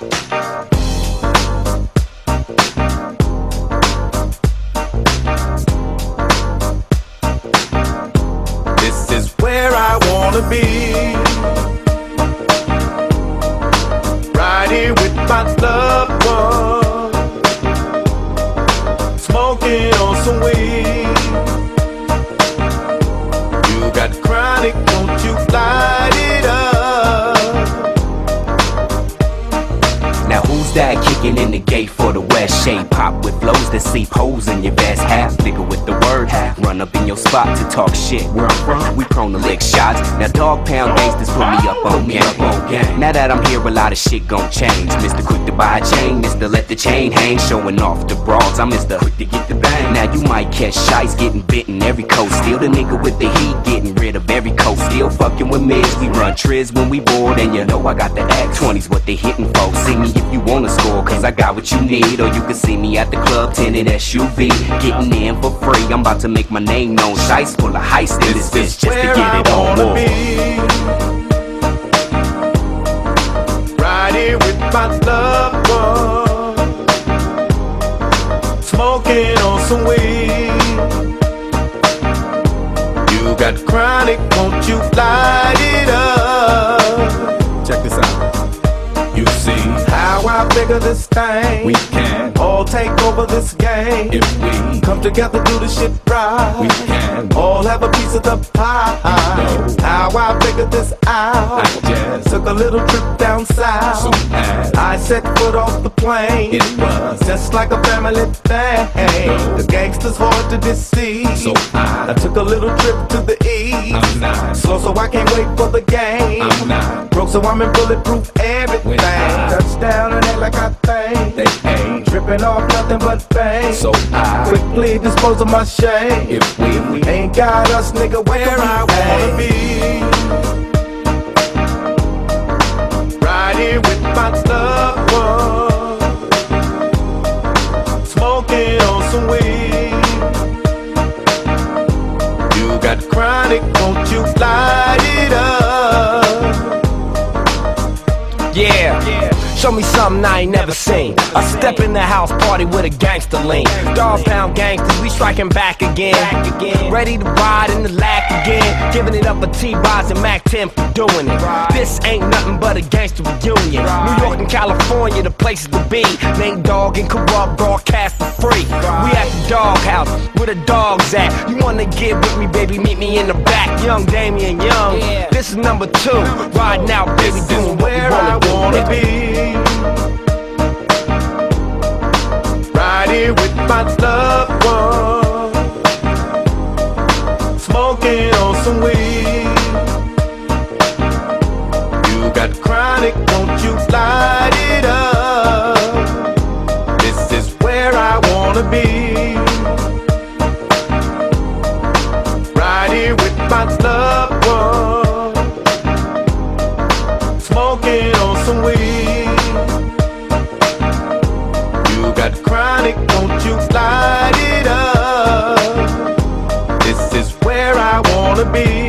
This is where I wanna be, right here with my loved one, smoking on some weed. You got chronic, won't you light it up? Now who's that kicking in the gate for the West? Shade pop with flows that sleep holes in your vest. Half nigga with the word, half run up in your spot to talk shit. Where I'm from, we prone to lick shots. Now dog pound gangsters put me up on game. Now that I'm here, a lot of shit gon' change. Mr. Quick to buy a chain, Mr. Let the chain hang, showing off the broads. I'm Mr. Quick to get the bang. Now you might catch shites getting bitten every coast. Still the nigga with the heat, getting rid of every coast. Still fucking with mids, we run triz when we bored, and you know I got the X 20's what they hitting for. See me if you wanna score, cause I got what you need. Or you can see me at the club, tinted SUV, getting in for free. I'm about to make my name known. Shice full of heist in this bitch just to get it on war. Right here with my loved one, smoking on some weed. You got chronic, won't you light it up? Check this out. You see how I figure this thing. We can all take over this game if we come together, do the shit right. We can all have a piece of the pie. How I figured this out. I just took a little trip down south. So I set foot off the plane. It was just like a family thing. The gangsters hard to deceive. So I took a little trip to the east. I'm not slow, so I can't wait for the game. I'm not broke, so I'm in bulletproof everything. Touchdown and act like I think they ain't tripping off nothing but fame. So I quickly dispose of my shame. If we ain't got us, nigga, where I wanna be, right here with my loved one, smoking on some weed. You got chronic, won't you light it up? Yeah. Show me something I ain't never seen. I step in the house party with a gangster lean. Dog pound gangsters, we striking back again. Ready to ride in the lack again. Giving it up for T-Boz and Mac 10 for doing it. This ain't nothing but a gangster reunion. New York and California, the places to be. Name Dog and Corrupt broadcast for free. We at the doghouse, where the dogs at. You wanna get with me, baby, meet me in the back. Young Damian Young, this is number 2. Riding out, baby, doing where I wanna be, right here with my loved one, smoking on some weed. You got chronic, won't you light it up? This is where I wanna be, right here with my loved one, smoking on some weed. You got chronic, won't you light it up? This is where I wanna be.